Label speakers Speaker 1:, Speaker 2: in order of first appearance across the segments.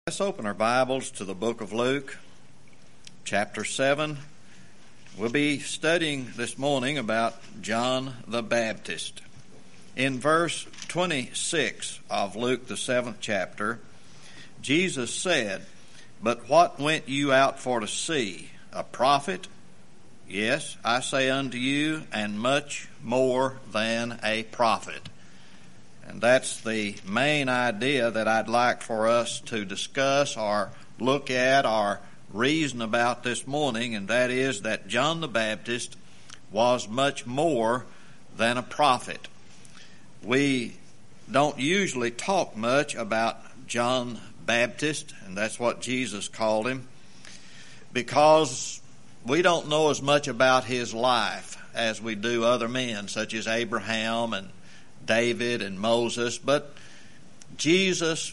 Speaker 1: Let's open our Bibles to the book of Luke, chapter 7. We'll be studying this morning about John the Baptist. In verse 26 of Luke, the 7th chapter, Jesus said, "But what went you out for to see? A prophet? Yes, I say unto you, and much more than a prophet." And that's the main idea that I'd like for us to discuss or look at or reason about this morning, and that is that John the Baptist was much more than a prophet. We don't usually talk much about John Baptist, and that's what Jesus called him, because we don't know as much about his life as we do other men, such as Abraham and David and Moses. But Jesus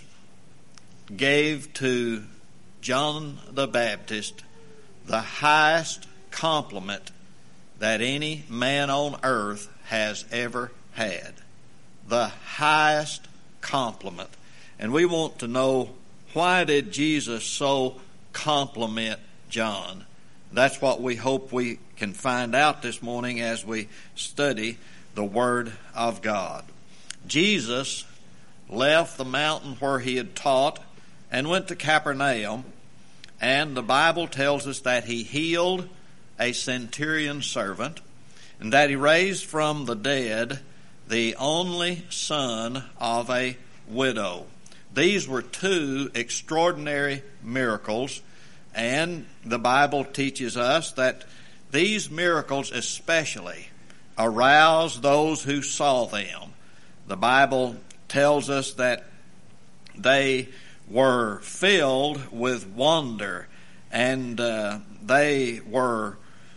Speaker 1: gave to John the Baptist the highest compliment that any man on earth has ever had. The highest compliment. And we want to know, why did Jesus so compliment John? That's what we hope we can find out this morning as we study the Word of God. Jesus left the mountain where he had taught and went to Capernaum, and the Bible tells us that he healed a centurion servant and that he raised from the dead the only son of a widow. These were two extraordinary miracles, and the Bible teaches us that these miracles especially arouse those who saw them. The Bible tells us that they were filled with wonder, and they were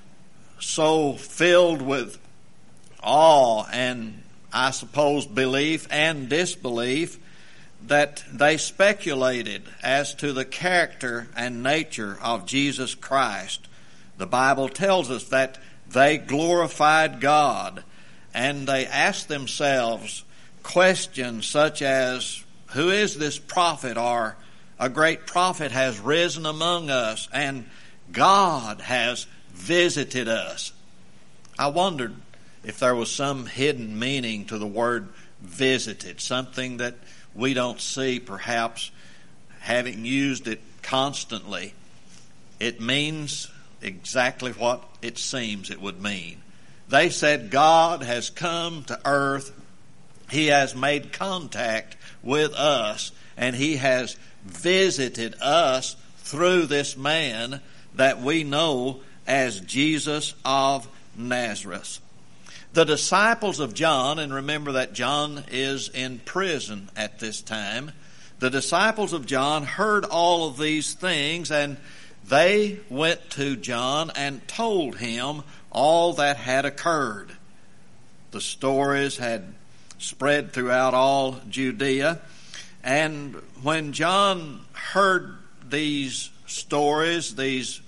Speaker 1: so filled with awe and, I suppose, belief and disbelief that they speculated as to the character and nature of Jesus Christ. The Bible tells us that they glorified God, and they asked themselves questions such as, "Who is this prophet?" or "A great prophet has risen among us, and God has visited us." I wondered if there was some hidden meaning to the word visited, something that we don't see, perhaps, having used it constantly. It means exactly what it seems it would mean. They said God has come to earth, he has made contact with us, and he has visited us through this man that we know as Jesus of Nazareth. The disciples of John, and remember that John is in prison at this time, the disciples of John heard all of these things, and they went to John and told him all that had occurred. The stories had spread throughout all Judea, and when John heard these stories, these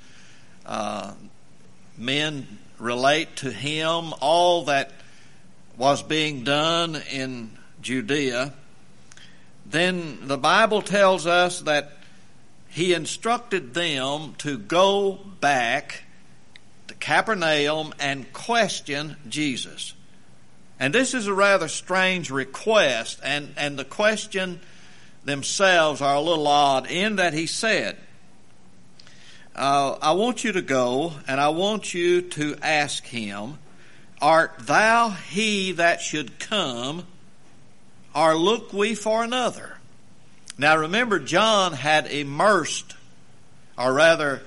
Speaker 1: men relate to him all that was being done in Judea, then the Bible tells us that he instructed them to go back to Capernaum and question Jesus. And this is a rather strange request, and the question themselves are a little odd in that he said, I want you to go and I want you to ask him, "Art thou he that should come, or look we for another?" Now remember, John had immersed, John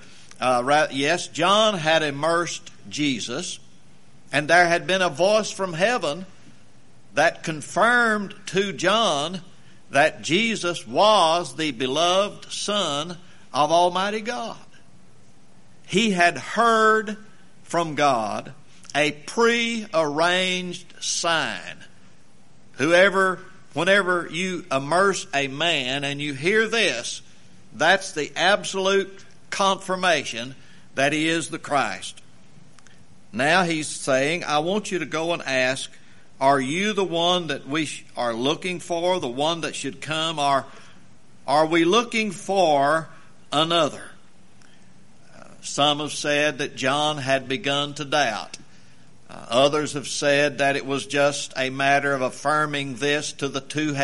Speaker 1: had immersed Jesus, and there had been a voice from heaven that confirmed to John that Jesus was the beloved Son of Almighty God. He had heard from God a pre-arranged sign. Whenever you immerse a man and you hear this, that's the absolute confirmation that he is the Christ. Now he's saying, I want you to go and ask, are you the one that we are looking for, the one that should come, or Are we looking for another? Some have said that John had begun to doubt. Others have said that it was just a matter of affirming this to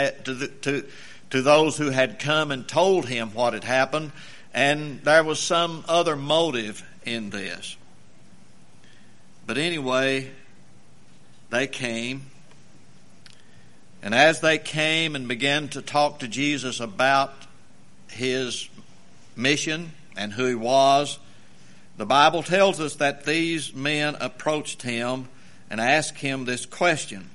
Speaker 1: those who had come and told him what had happened, and there was some other motive in this. But anyway, they came, and as they came and began to talk to Jesus about his mission and who he was, the Bible tells us that these men approached him and asked him this question.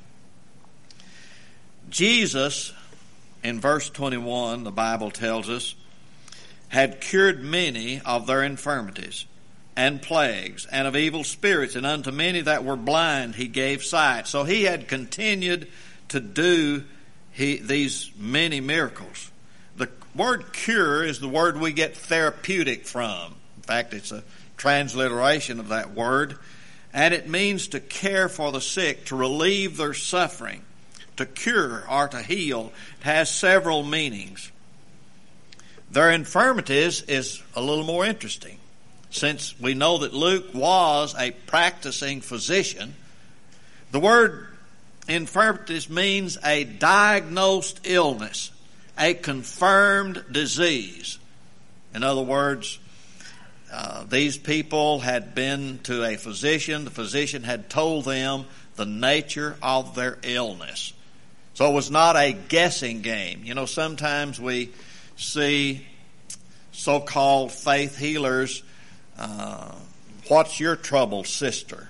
Speaker 1: Jesus, in verse 21, the Bible tells us, had cured many of their infirmities and plagues and of evil spirits, and unto many that were blind he gave sight. So he had continued to do these many miracles. The word cure is the word we get therapeutic from. In fact, it's a transliteration of that word, and it means to care for the sick, to relieve their suffering, to cure or to heal. It has several meanings. Their infirmities is a little more interesting, since we know that Luke was a practicing physician. The word infirmities means a diagnosed illness, a confirmed disease. In other words, these people had been to a physician. The physician had told them the nature of their illness. So it was not a guessing game. You know, sometimes we see so-called faith healers, what's your trouble, sister?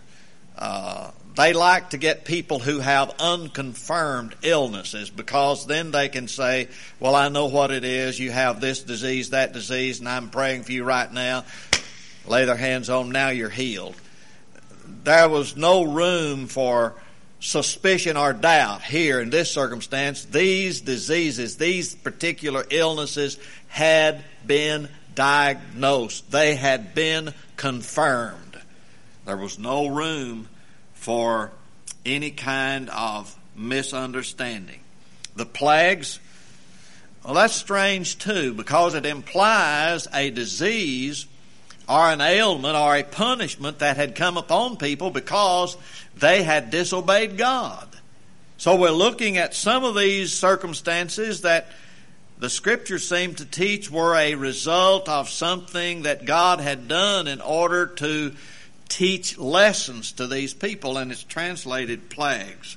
Speaker 1: They like to get people who have unconfirmed illnesses, because then they can say, well, I know what it is. You have this disease, that disease, and I'm praying for you right now. Lay their hands on them, now you're healed. There was no room for suspicion or doubt here in this circumstance. These diseases, these particular illnesses had been diagnosed. They had been confirmed. There was no room for any kind of misunderstanding. The plagues, well, that's strange too, because it implies a disease or an ailment or a punishment that had come upon people because they had disobeyed God. So we're looking at some of these circumstances that the Scriptures seem to teach were a result of something that God had done in order to teach lessons to these people, and it's translated plagues.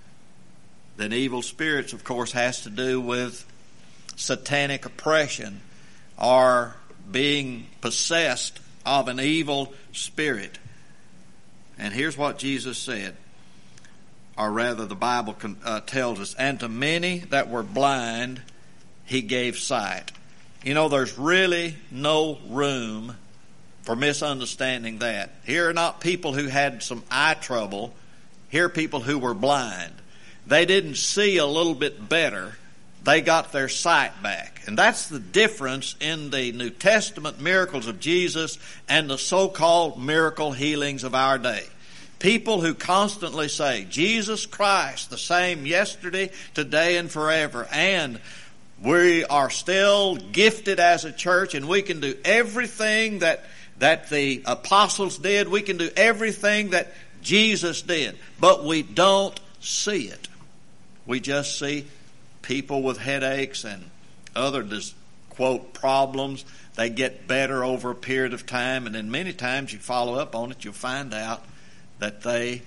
Speaker 1: Then evil spirits, of course, has to do with satanic oppression or being possessed of an evil spirit. And here's what Jesus said, or rather the Bible tells us, and to many that were blind he gave sight. You know, there's really no room for misunderstanding that. Here are not people who had some eye trouble. Here are people who were blind. They didn't see a little bit better. They got their sight back. And that's the difference in the New Testament miracles of Jesus and the so-called miracle healings of our day. People who constantly say, Jesus Christ, the same yesterday, today, and forever. And we are still gifted as a church, and we can do everything that the apostles did. We can do everything that Jesus did. But we don't see it. We just see people with headaches and other, quote, problems. They get better over a period of time, and then many times you follow up on it, you'll find out that they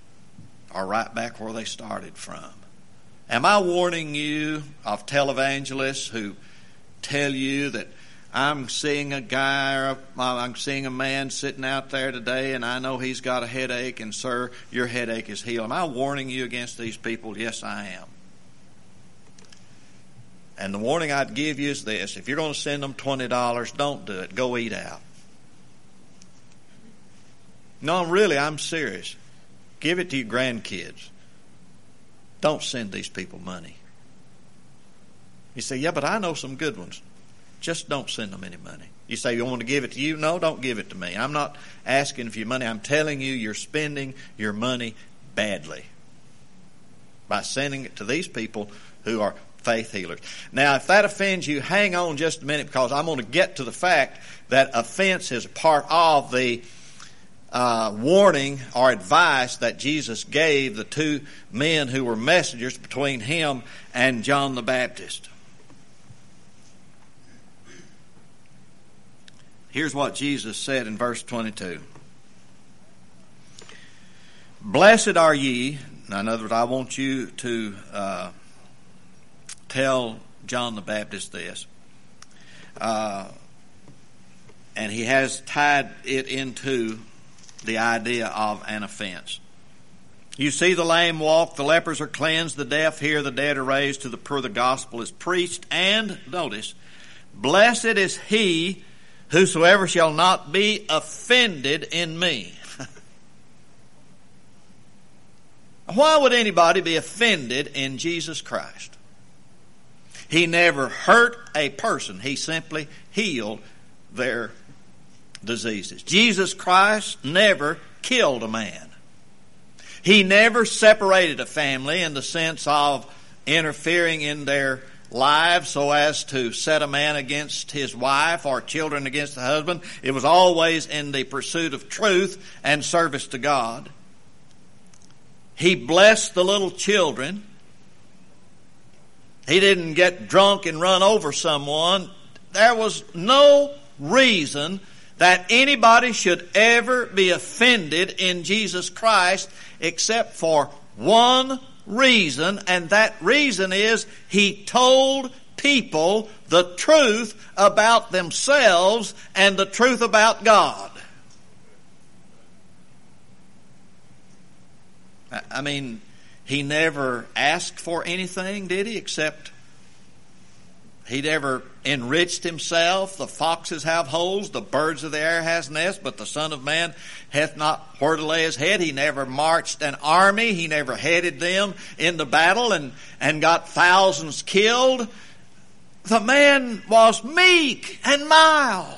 Speaker 1: are right back where they started from. Am I warning you of televangelists who tell you that I'm seeing a guy, or I'm seeing a man sitting out there today, and I know he's got a headache, and sir, your headache is healed? Am I warning you against these people? Yes, I am. And the warning I'd give you is this: if you're going to send them $20, don't do it. Go eat out. No, really, I'm serious. Give it to your grandkids. Don't send these people money. You say, yeah, but I know some good ones. Just don't send them any money. You say, you want to give it to you? No, don't give it to me. I'm not asking for your money. I'm telling you, you're spending your money badly by sending it to these people who are faith healers. Now, if that offends you, hang on just a minute, because I'm going to get to the fact that offense is a part of the warning or advice that Jesus gave the two men who were messengers between him and John the Baptist. Here's what Jesus said in verse 22. Blessed are ye. Now, in other words, I want you to tell John the Baptist this. And he has tied it into the idea of an offense. You see the lame walk, the lepers are cleansed, the deaf hear, the dead are raised, to the poor the gospel is preached, and, notice, blessed is he whosoever shall not be offended in me. Why would anybody be offended in Jesus Christ? He never hurt a person. He simply healed their diseases. Jesus Christ never killed a man. He never separated a family in the sense of interfering in their lives so as to set a man against his wife or children against the husband. It was always in the pursuit of truth and service to God. He blessed the little children. He didn't get drunk and run over someone. There was no reason that anybody should ever be offended in Jesus Christ except for one reason, and that reason is he told people the truth about themselves and the truth about God. I mean, he never asked for anything, did he? Except he never enriched himself. The foxes have holes, the birds of the air has nests, but the Son of Man hath not where to lay his head. He never marched an army. He never headed them into battle and got thousands killed. The man was meek and mild.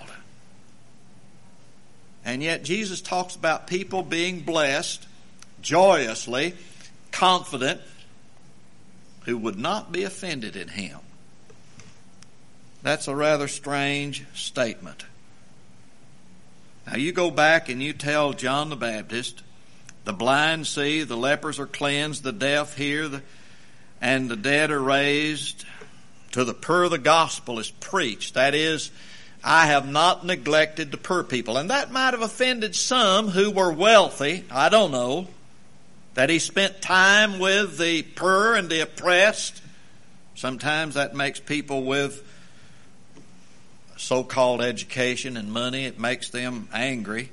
Speaker 1: And yet Jesus talks about people being blessed joyously, confident, who would not be offended in him. That's a rather strange statement. Now you go back and you tell John the Baptist, the blind see, the lepers are cleansed, the deaf hear, and the dead are raised. To the poor the gospel is preached. That is, I have not neglected the poor people. And that might have offended some who were wealthy. I don't know. That he spent time with the poor and the oppressed. Sometimes that makes people with so-called education and money, it makes them angry.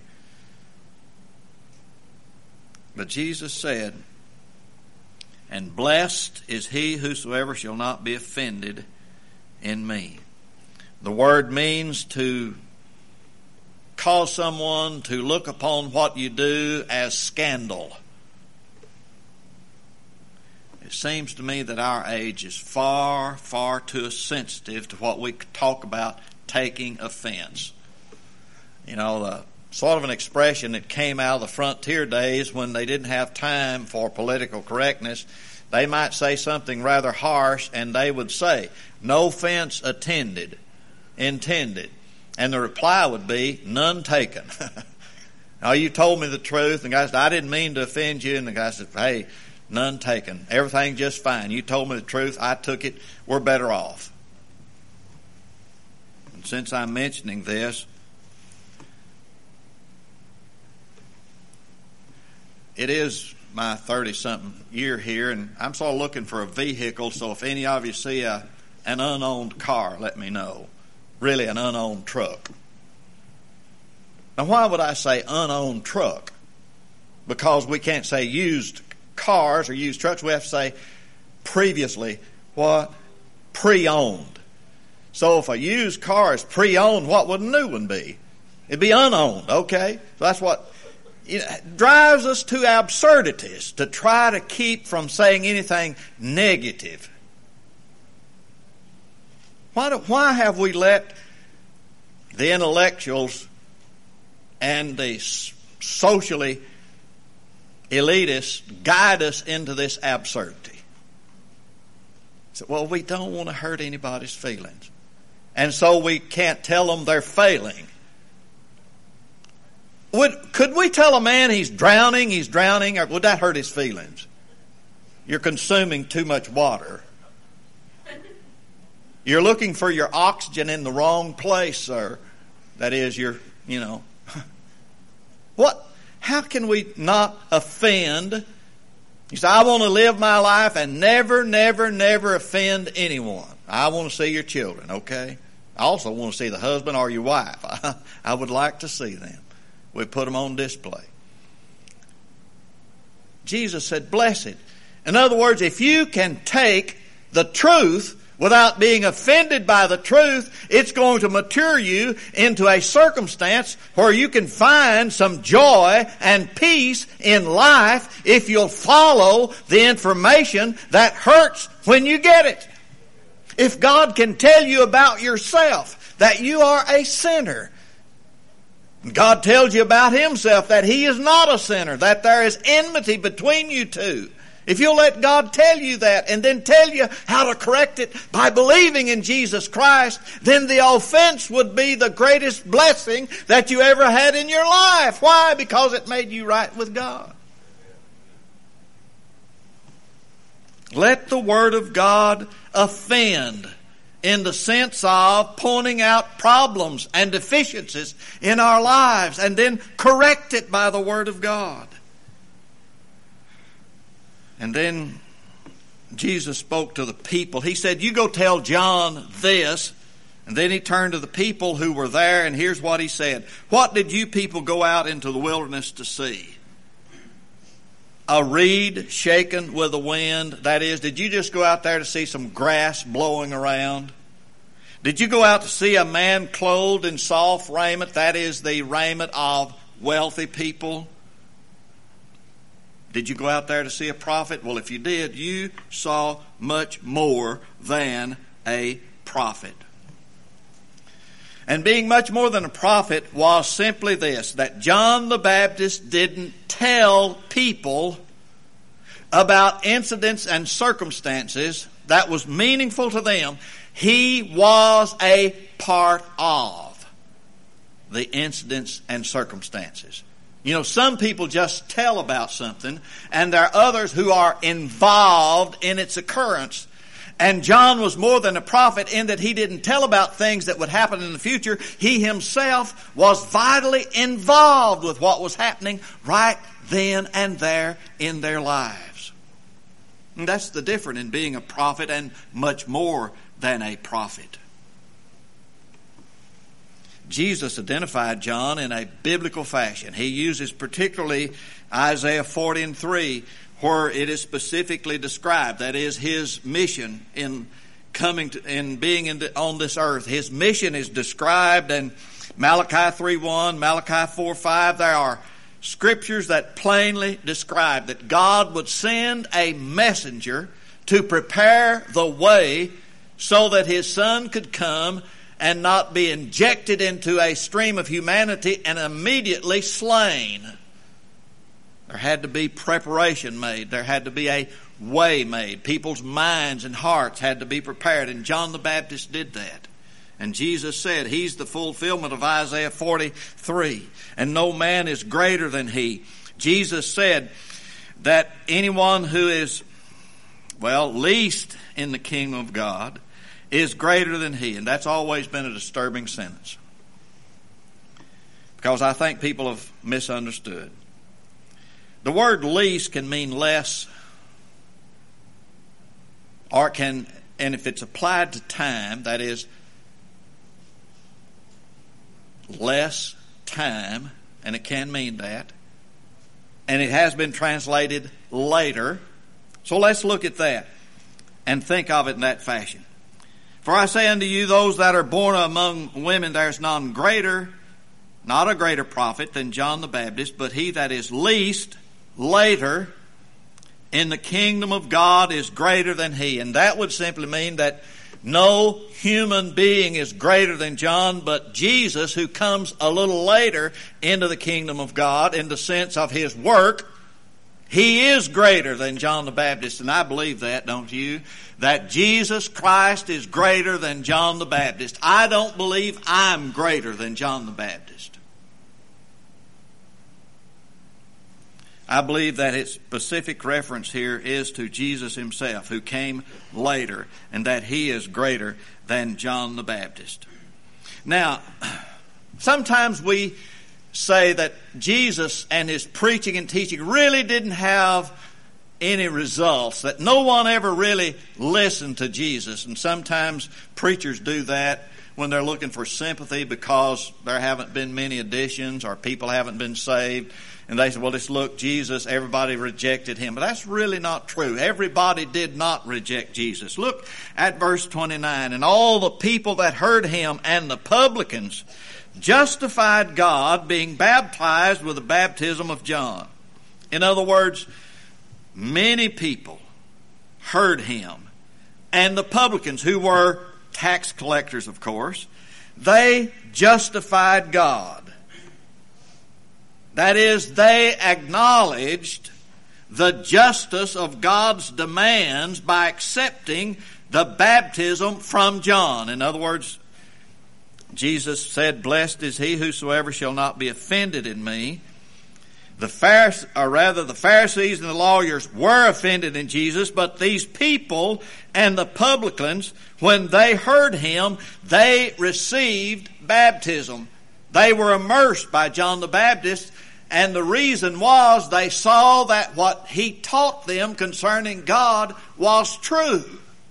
Speaker 1: But Jesus said, and blessed is he whosoever shall not be offended in me. The word means to cause someone to look upon what you do as scandal. It seems to me that our age is far, far too sensitive to what we talk about taking offense. You know, the sort of an expression that came out of the frontier days when they didn't have time for political correctness. They might say something rather harsh and they would say, no offense intended. And the reply would be, none taken. Now, you told me the truth. And the guy said, I didn't mean to offend you. And the guy said, hey, none taken. Everything just fine. You told me the truth. I took it. We're better off. And since I'm mentioning this, it is my 30-something year here, and I'm sort of looking for a vehicle, so if any of you see an unowned car, let me know. Really, an unowned truck. Now, why would I say unowned truck? Because we can't say used cars or used trucks. We have to say previously what? Pre-owned. So if a used car is pre-owned, what would a new one be? It'd be unowned, okay? So that's what it drives us to absurdities to try to keep from saying anything negative. Why have we let the intellectuals and the socially elitists guide us into this absurdity? So, well, we don't want to hurt anybody's feelings. And so we can't tell them they're failing. Could we tell a man he's drowning, or would that hurt his feelings? You're consuming too much water. You're looking for your oxygen in the wrong place, sir. That is, What? How can we not offend? You say, I want to live my life and never, never, never offend anyone. I want to see your children, okay? I also want to see the husband or your wife. I would like to see them. We put them on display. Jesus said, blessed. In other words, if you can take the truth without being offended by the truth, it's going to mature you into a circumstance where you can find some joy and peace in life if you'll follow the information that hurts when you get it. If God can tell you about yourself, that you are a sinner, God tells you about Himself that He is not a sinner, that there is enmity between you two. If you'll let God tell you that and then tell you how to correct it by believing in Jesus Christ, then the offense would be the greatest blessing that you ever had in your life. Why? Because it made you right with God. Let the Word of God offend in the sense of pointing out problems and deficiencies in our lives and then correct it by the Word of God. And then Jesus spoke to the people. He said, you go tell John this. And then He turned to the people who were there, and here's what He said. What did you people go out into the wilderness to see? A reed shaken with the wind? That is, did you just go out there to see some grass blowing around? Did you go out to see a man clothed in soft raiment? That is the raiment of wealthy people. Did you go out there to see a prophet? Well, if you did, you saw much more than a prophet. And being much more than a prophet was simply this, that John the Baptist didn't tell people about incidents and circumstances that was meaningful to them. He was a part of the incidents and circumstances. You know, some people just tell about something, and there are others who are involved in its occurrence. And John was more than a prophet in that he didn't tell about things that would happen in the future. He himself was vitally involved with what was happening right then and there in their lives. And that's the difference in being a prophet and much more than a prophet. Jesus identified John in a biblical fashion. He uses particularly Isaiah 40:3, where it is specifically described. That is his mission in coming to, in being on this earth. His mission is described in Malachi 3:1, Malachi 4:5. There are scriptures that plainly describe that God would send a messenger to prepare the way so that His Son could come and not be injected into a stream of humanity and immediately slain. There had to be preparation made. There had to be a way made. People's minds and hearts had to be prepared, and John the Baptist did that. And Jesus said He's the fulfillment of Isaiah 43, and no man is greater than He. Jesus said that anyone who is, least in the kingdom of God is greater than He. And that's always been a disturbing sentence, because I think people have misunderstood. The word least can mean less, or it can, and if it's applied to time, that is less time, and it can mean that. And it has been translated later. So let's look at that and think of it in that fashion. For I say unto you, those that are born among women, there is none greater, not a greater prophet than John the Baptist, but he that is least later in the kingdom of God is greater than he. And that would simply mean that no human being is greater than John, but Jesus, who comes a little later into the kingdom of God in the sense of His work, He is greater than John the Baptist, and I believe that, don't you? That Jesus Christ is greater than John the Baptist. I don't believe I'm greater than John the Baptist. I believe that its specific reference here is to Jesus himself, who came later, and that he is greater than John the Baptist. Now, sometimes we say that Jesus and his preaching and teaching really didn't have any results, that no one ever really listened to Jesus. And sometimes preachers do that when they're looking for sympathy because there haven't been many additions or people haven't been saved. And they say, well, just look, Jesus, everybody rejected him. But that's really not true. Everybody did not reject Jesus. Look at verse 29. And all the people that heard him and the publicans justified God, being baptized with the baptism of John. In other words, many people heard him. And the publicans, who were tax collectors, of course, they justified God. That is, they acknowledged the justice of God's demands by accepting the baptism from John. In other words, Jesus said, blessed is he whosoever shall not be offended in me. The Pharisees and the lawyers were offended in Jesus, but these people and the publicans, when they heard him, they received baptism. They were immersed by John the Baptist, and the reason was they saw that what he taught them concerning God was true.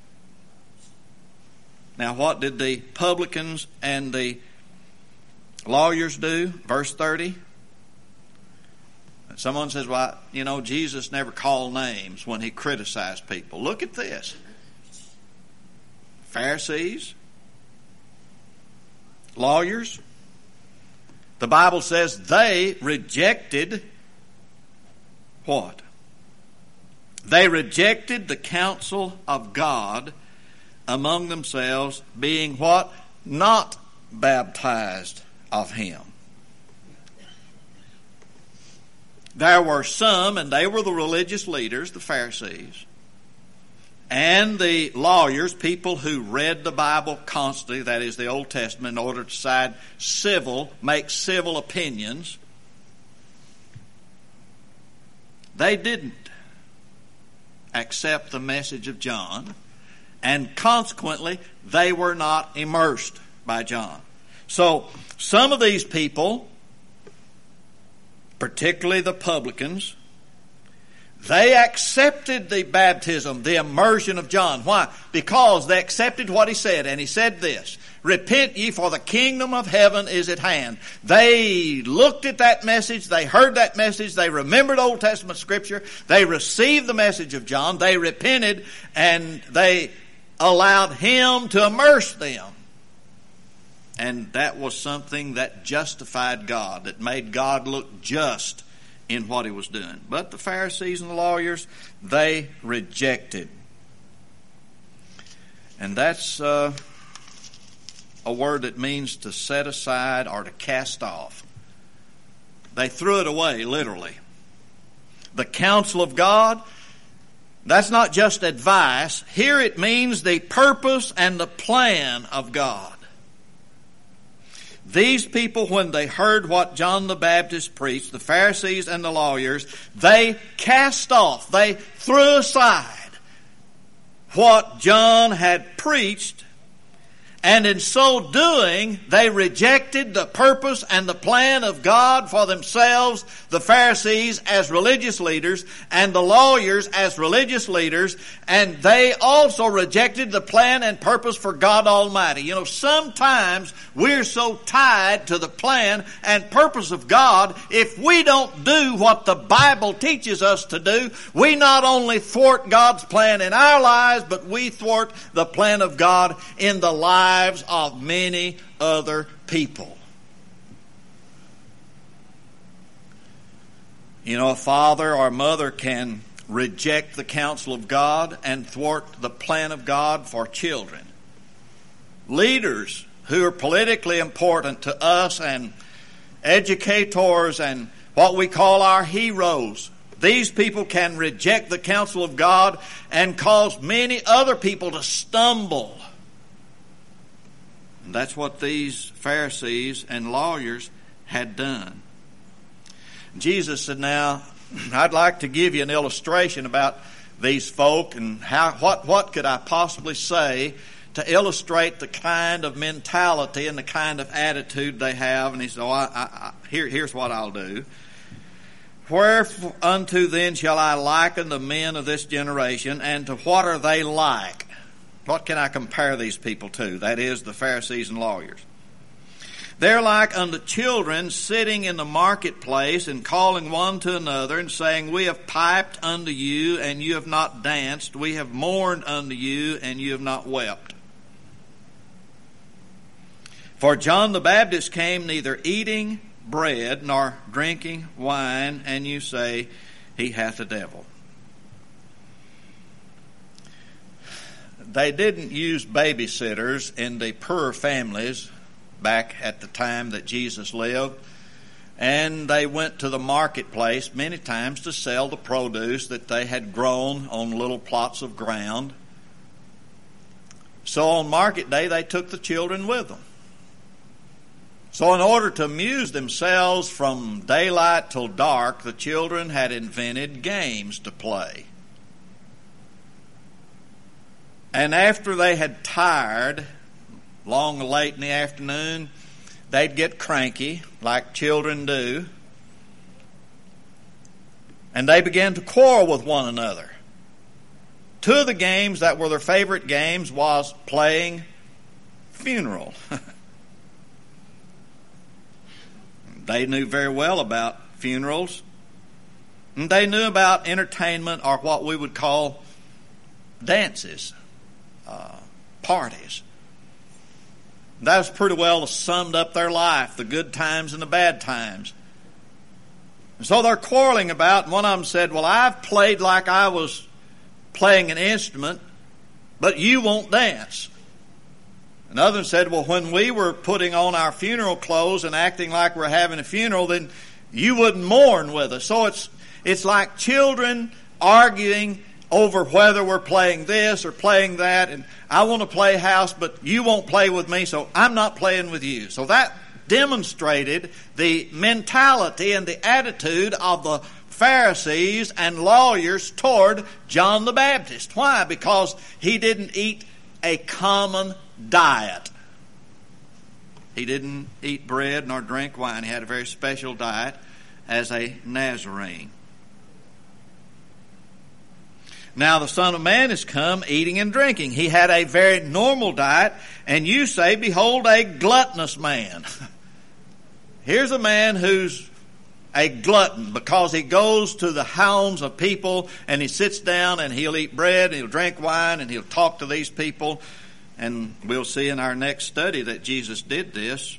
Speaker 1: Now, what did the publicans and the lawyers do? Verse 30. Someone says, well, Jesus never called names when he criticized people. Look at this. Pharisees, lawyers, the Bible says they rejected what? They rejected the counsel of God among themselves, being what? Not baptized of him. There were some, and they were the religious leaders, the Pharisees, and the lawyers, people who read the Bible constantly, that is the Old Testament, in order to make civil opinions. They didn't accept the message of John, and consequently, they were not immersed by John. So, some of these people, particularly the publicans, they accepted the baptism, the immersion of John. Why? Because they accepted what he said. And he said this, repent ye, for the kingdom of heaven is at hand. They looked at that message. They heard that message. They remembered Old Testament scripture. They received the message of John. They repented, and they allowed him to immerse them. And that was something that justified God, that made God look just in what he was doing. But the Pharisees and the lawyers, they rejected. And that's a word that means to set aside or to cast off. They threw it away, literally. The counsel of God, that's not just advice. Here it means the purpose and the plan of God. These people, when they heard what John the Baptist preached, the Pharisees and the lawyers, they cast off, they threw aside what John had preached, and in so doing, they rejected the purpose and the plan of God for themselves, the Pharisees as religious leaders, and the lawyers as religious leaders, and they also rejected the plan and purpose for God Almighty. Sometimes we're so tied to the plan and purpose of God, if we don't do what the Bible teaches us to do, we not only thwart God's plan in our lives, but we thwart the plan of God in the lives of many other people. A father or mother can reject the counsel of God and thwart the plan of God for children. Leaders who are politically important to us, and educators and what we call our heroes, These people can reject the counsel of God and cause many other people to stumble. And that's what these Pharisees and lawyers had done. Jesus said, now, I'd like to give you an illustration about these folk and what could I possibly say to illustrate the kind of mentality and the kind of attitude they have. And he said, here's what I'll do. Whereunto then shall I liken the men of this generation, and to what are they like? What can I compare these people to? That is, the Pharisees and lawyers. They're like unto children sitting in the marketplace and calling one to another and saying, we have piped unto you, and you have not danced. We have mourned unto you, and you have not wept. For John the Baptist came neither eating bread nor drinking wine, and you say, he hath a devil. They didn't use babysitters in the poor families back at the time that Jesus lived, and they went to the marketplace many times to sell the produce that they had grown on little plots of ground. So on market day, they took the children with them. So in order to amuse themselves from daylight till dark, the children had invented games to play. And after they had tired, long late in the afternoon, they'd get cranky, like children do. And they began to quarrel with one another. Two of the games that were their favorite games was playing funeral. They knew very well about funerals. And they knew about entertainment, or what we would call dances, parties. That was pretty well summed up their life, the good times and the bad times. And so they're quarreling about, and one of them said, well, I've played like I was playing an instrument, but you won't dance. Another said, well, when we were putting on our funeral clothes and acting like we're having a funeral, then you wouldn't mourn with us. So it's like children arguing over whether we're playing this or playing that, and I want to play house, but you won't play with me, so I'm not playing with you. So that demonstrated the mentality and the attitude of the Pharisees and lawyers toward John the Baptist. Why? Because he didn't eat a common diet. He didn't eat bread nor drink wine. He had a very special diet as a Nazarene. Now the Son of Man is come eating and drinking. He had a very normal diet, and you say, behold, a gluttonous man. Here's a man who's a glutton because he goes to the hounds of people and he sits down and he'll eat bread and he'll drink wine and he'll talk to these people. And we'll see in our next study that Jesus did this.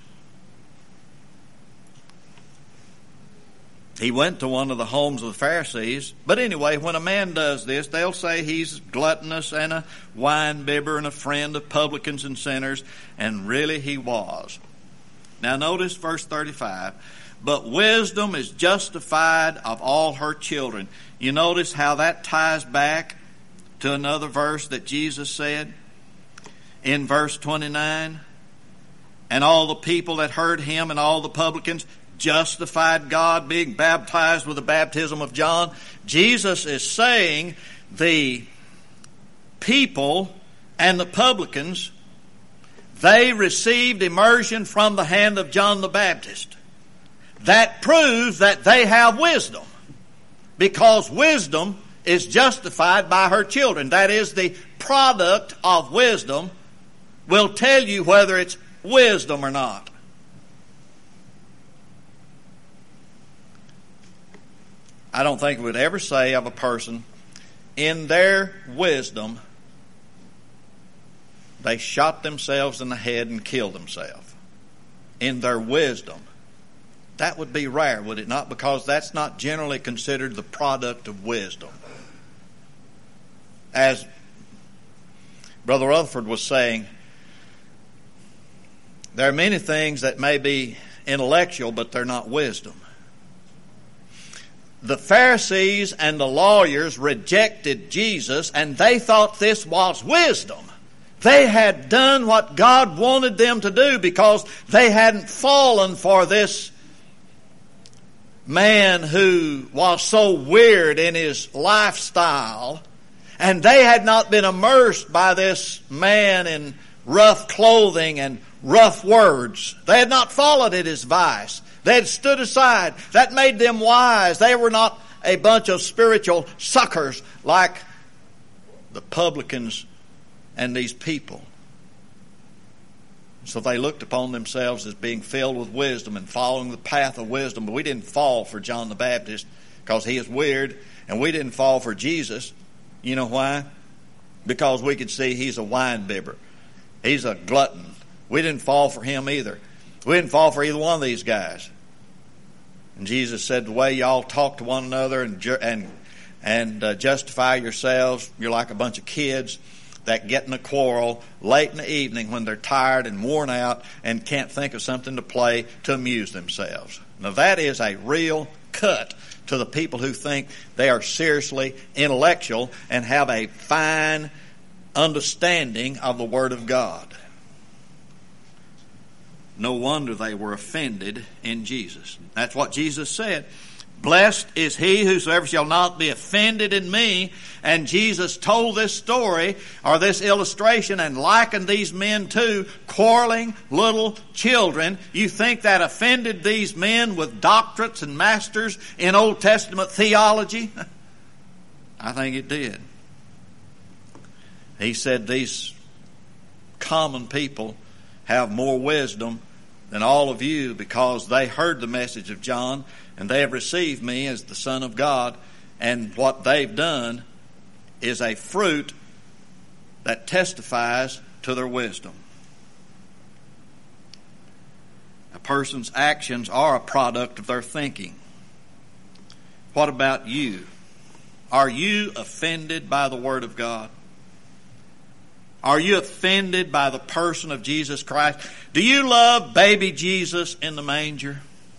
Speaker 1: He went to one of the homes of the Pharisees. But anyway, when a man does this, they'll say he's gluttonous and a wine bibber and a friend of publicans and sinners. And really he was. Now notice verse 35. But wisdom is justified of all her children. You notice how that ties back to another verse that Jesus said in verse 29. And all the people that heard him and all the publicans justified God, being baptized with the baptism of John. Jesus is saying the people and the publicans, they received immersion from the hand of John the Baptist. That proves that they have wisdom, because wisdom is justified by her children. That is, the product of wisdom will tell you whether it's wisdom or not. I don't think we would ever say of a person, in their wisdom, they shot themselves in the head and killed themselves. In their wisdom. That would be rare, would it not? Because that's not generally considered the product of wisdom. As Brother Rutherford was saying, there are many things that may be intellectual, but they're not wisdom. the Pharisees and the lawyers rejected Jesus, and they thought this was wisdom. They had done what God wanted them to do because they hadn't fallen for this man who was so weird in his lifestyle, and they had not been immersed by this man in rough clothing and rough words. They had not followed in his vice. They had stood aside. That made them wise. They were not a bunch of spiritual suckers like the publicans and these people. So they looked upon themselves as being filled with wisdom and following the path of wisdom. But we didn't fall for John the Baptist because he is weird, and we didn't fall for Jesus. You know why? Because we could see he's a wine bibber. He's a glutton. We didn't fall for him either. We didn't fall for either one of these guys. And Jesus said, the way y'all talk to one another and justify yourselves, you're like a bunch of kids that get in a quarrel late in the evening when they're tired and worn out and can't think of something to play to amuse themselves. Now that is a real cut to the people who think they are seriously intellectual and have a fine understanding of the Word of God. No wonder they were offended in Jesus. That's what Jesus said. Blessed is he whosoever shall not be offended in me. And Jesus told this story or this illustration and likened these men to quarreling little children. You think that offended these men with doctorates and masters in Old Testament theology? I think it did. He said these common people have more wisdom than all of you because they heard the message of John and they have received me as the Son of God, and what they've done is a fruit that testifies to their wisdom. A person's actions are a product of their thinking. What about you? Are you offended by the Word of God? Are you offended by the person of Jesus Christ? Do you love baby Jesus in the manger?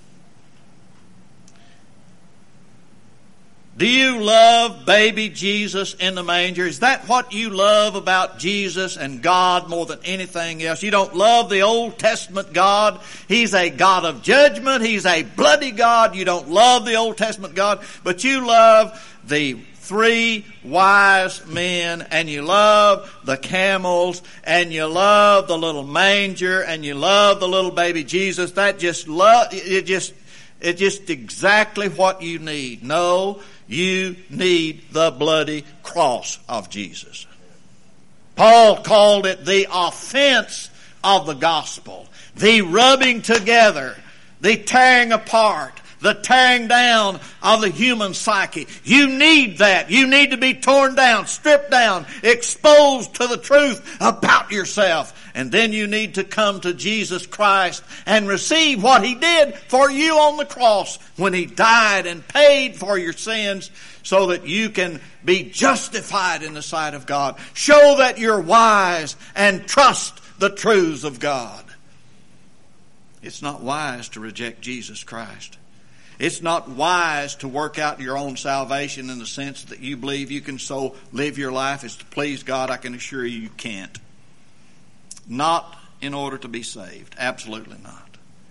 Speaker 1: Do you love baby Jesus in the manger? Is that what you love about Jesus and God more than anything else? You don't love the Old Testament God. He's a God of judgment. He's a bloody God. You don't love the Old Testament God, but you love the 3 wise men, and you love the camels, and you love the little manger, and you love the little baby Jesus. That it's just exactly what you need. No, you need the bloody cross of Jesus. Paul called it the offense of the gospel, the rubbing together, the tearing apart, the tearing down of the human psyche. You need that. You need to be torn down, stripped down, exposed to the truth about yourself. And then you need to come to Jesus Christ and receive what He did for you on the cross when He died and paid for your sins so that you can be justified in the sight of God. Show that you're wise and trust the truths of God. It's not wise to reject Jesus Christ. It's not wise to work out your own salvation in the sense that you believe you can so live your life as to please God. I can assure you can't. Not in order to be saved. Absolutely not.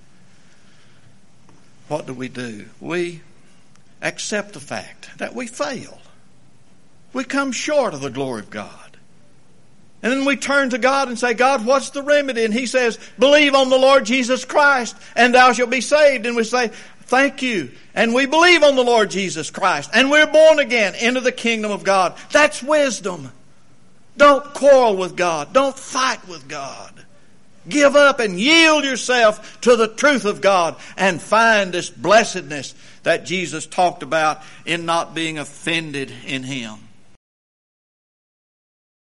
Speaker 1: What do? We accept the fact that we fail. We come short of the glory of God. And then we turn to God and say, God, what's the remedy? And He says, believe on the Lord Jesus Christ and thou shalt be saved. And we say, thank you. And we believe on the Lord Jesus Christ. And we're born again into the kingdom of God. That's wisdom. Don't quarrel with God. Don't fight with God. Give up and yield yourself to the truth of God and find this blessedness that Jesus talked about in not being offended in Him.